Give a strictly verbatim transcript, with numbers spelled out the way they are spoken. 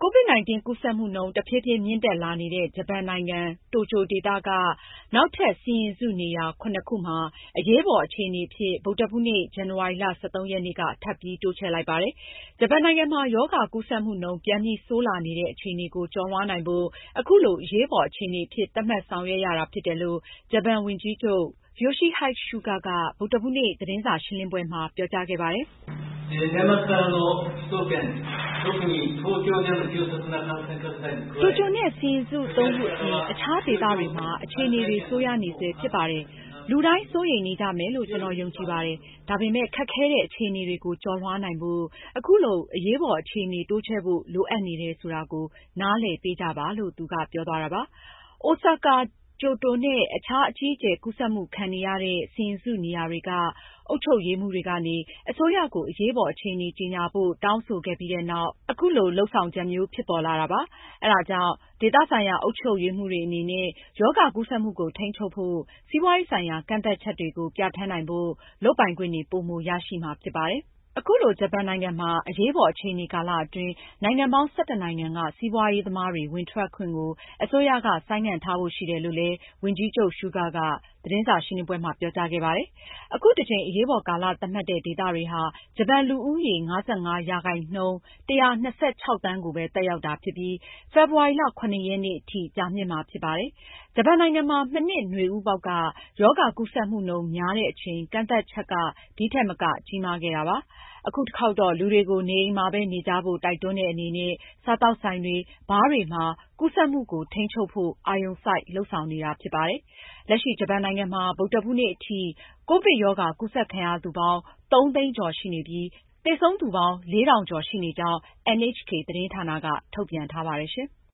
COVID สิบเก้า ကူးစက်မှုနှုန်းတဖြည်းဖြည်းမြင့်တက်လာနေတဲ့ဂျပန်နိုင်ငံတိုကျိုဒေသကနောက်ထပ်စီရင်စုနေရာ ခုနစ် ခုမှာအရေးပေါ်အခြေအနေအဖြစ်ဗုဒ္ဓဟူးနေ့ ဇန်နဝါရီလ ၁၃ ရက်နေ့ကထပ်ပြီးတိုးချဲ့လိုက်ပါတယ်။ ဂျပန်နိုင်ငံမှာရောဂါကူးစက်မှုနှုန်းပြန်ပြီးဆိုးလာနေတဲ့အခြေအနေကိုကျော်လွှားနိုင်ဖို့အခုလိုအရေးပေါ်အခြေအနေအဖြစ်သတ်မှတ်ဆောင်ရွက်ရတာဖြစ်တယ်လို့ဂျပန်ဝန်ကြီးချုပ် Yoshihide Suga ကဗုဒ္ဓဟူးနေ့သတင်းစာရှင်းလင်းပွဲမှာပြောကြားခဲ့ပါတယ်။ တိုကျိုနဲ့စီရင်စု သုံး ခုအပြင်အခြားဒေသတွေမှာအခြေအနေတွေဆိုးရွားနေဆဲဖြစ်ပါတယ်။ လူတိုင်းစိုးရိမ်နေကြမယ်လို့ကျနော်ယုံကြည်ပါတယ်။ ဒါပေမဲ့ခက်ခဲတဲ့အခြေအနေတွေကိုကျော်လွှားနိုင်ဖို့အခုလိုအရေးပေါ်အခြေအနေတိုးချဲ့ဖို့လိုအပ်နေတယ်ဆိုတာကိုနားလည်ပေးကြပါလို့သူကပြောသွားတာပါ။ အိုဆာကာ၊ ကျိုတိုနဲ့အခြားအကြီးအကျယ်ကူးစက်မှုခံနေရတဲ့စီရင်စုနေရာတွေကအုပ်ချုပ်ရေးမှူးတွေကနေအစိုးရကိုအရေးပေါ်အခြေအနေကြေညာဖို့တောင်းဆိုခဲ့ပြီးနောက်အခုလိုလုပ်ဆောင်ချက်မျိုးဖြစ်ပေါ်လာတာပါ။ အဲဒါကြောင့်ဒေသဆိုင်ရာအုပ်ချုပ်ရေးမှူးတွေအနေနဲ့ရောဂါကူးစက်မှုကိုထိန်းချုပ်ဖို့စီးပွားရေးဆိုင်ရာကန့်သတ်ချက်တွေကိုပြဌာန်းနိုင်ဖို့လုပ်ပိုင်ခွင့်တွေပိုမိုရရှိမှာဖြစ်ပါတယ်။ အခုလိုဂျပန်နိုင်ငံမှာအရေးပေါ်အခြေအနေကာလအတွင်းနိုင်ငံပေါင်း ၁၁ နိုင်ငံကစီးပွားရေးသမားတွေဝင်ထွက်ခွင့်ကိုအစိုးရကဆိုင်းငံ့ထားဖို့ရှိတယ်လို့လည်းဝန်ကြီးချုပ် Suga ကသတင်းစာရှင်းလင်းပွဲမှာပြောကြားခဲ့ပါတယ်။ အခုတကြိမ်အရေးပေါ်ကာလသတ်မှတ်တဲ့ဒေသတွေဟာဂျပန်လူဦးရေ ၅၅ ရာခိုင်နှုန်း ၁၂၆ သန်းကိုပဲသက်ရောက်တာဖြစ်ပြီးဖေဖေါ်ဝါရီလ ၇ ရက်နေ့ထိကြာမြင့်မှာဖြစ်ပါတယ်။ ဂျပန်နိုင်ငံမှာမနှစ်နွေဦးပေါက်ကရောဂါကူးစက်မှုနှုန်းများတဲ့အချိန်ကန့်သတ်ချက်ကဒီထက်မကကြီးမားခဲ့တာပါ။ အခုတခေါက်တော့လူတွေကိုနေအိမ်မှာပဲနေကြဖို့တိုက်တွန်းတဲ့အနေနဲ့စားသောက်ဆိုင်တွေ၊ဘားတွေမှာကူးစက်မှုကိုထိန်းချုပ်ဖို့အာရုံစိုက်လုပ်ဆောင်နေတာဖြစ်ပါတယ်။ လက်ရှိဂျပန်နိုင်ငံမှာဗုဒ္ဓဟူးနေ့အထိကိုဗစ်ရောဂါကူးစက်ခံရသူပေါင်း သုံးသိန်းကျော်ရှိနေပြီးသေဆုံးသူပေါင်း လေးထောင်ကျော်ရှိနေကြောင်း အန်အိချ်ကေ သတင်းဌာနကထုတ်ပြန်ထားပါတယ်ရှင်။